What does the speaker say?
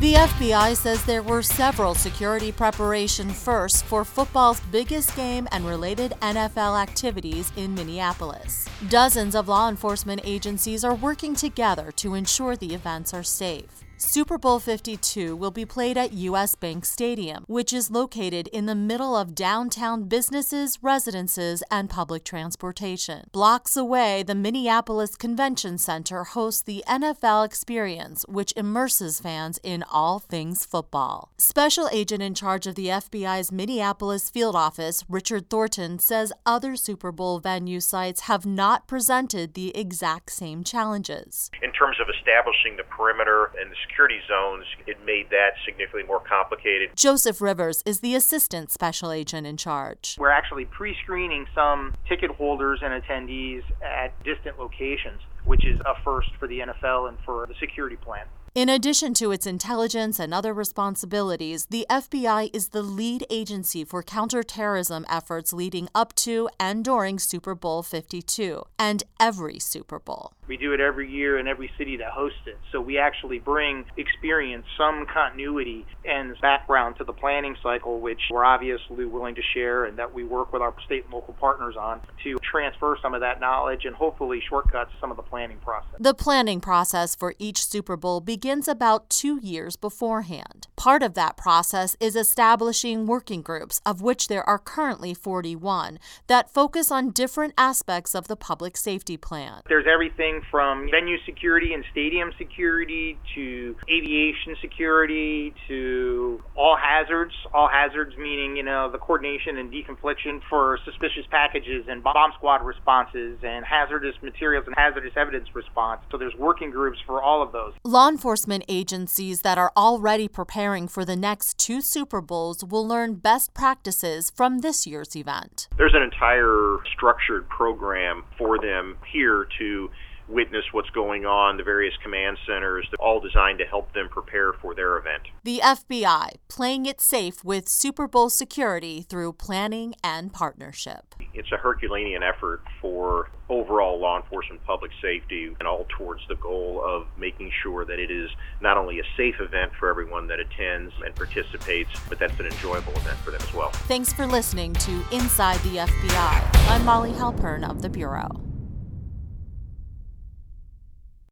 The FBI says there were several security preparation firsts for football's biggest game and related NFL activities in Minneapolis. Dozens of law enforcement agencies are working together to ensure the events are safe. Super Bowl 52 will be played at U.S. Bank Stadium, which is located in the middle of downtown businesses, residences, and public transportation. Blocks away, the Minneapolis Convention Center hosts the NFL Experience, which immerses fans in all things football. Special agent in charge of the FBI's Minneapolis field office, Richard Thornton, says other Super Bowl venue sites have not presented the exact same challenges. In terms of establishing the perimeter and the security zones, it made that significantly more complicated. Joseph Rivers is the assistant special agent in charge. We're actually pre-screening some ticket holders and attendees at distant locations, which is a first for the NFL and for the security plan. In addition to its intelligence and other responsibilities, the FBI is the lead agency for counterterrorism efforts leading up to and during Super Bowl 52 and every Super Bowl. We do it every year in every city that hosts it. So we actually bring experience, some continuity, and background to the planning cycle, which we're obviously willing to share and that we work with our state and local partners on to transfer some of that knowledge and hopefully shortcut some of the planning process. The planning process for each Super Bowl begins about 2 years beforehand. Part of that process is establishing working groups, of which there are currently 41, that focus on different aspects of the public safety plan. There's everything from venue security and stadium security to aviation security to all hazards meaning, the coordination and deconfliction for suspicious packages and bomb squad responses and hazardous materials and hazardous evidence response. So there's working groups for all of those. Law enforcement agencies that are already preparing for the next 2 Super Bowls will learn best practices from this year's event. There's an entire structured program for them here to witness what's going on, the various command centers, all designed to help them prepare for their event. The FBI, playing it safe with Super Bowl security through planning and partnership. It's a Herculean effort for overall law enforcement public safety and all towards the goal of making sure that it is not only a safe event for everyone that attends and participates, but that's an enjoyable event for them as well. Thanks for listening to Inside the FBI. I'm Molly Halpern of the Bureau.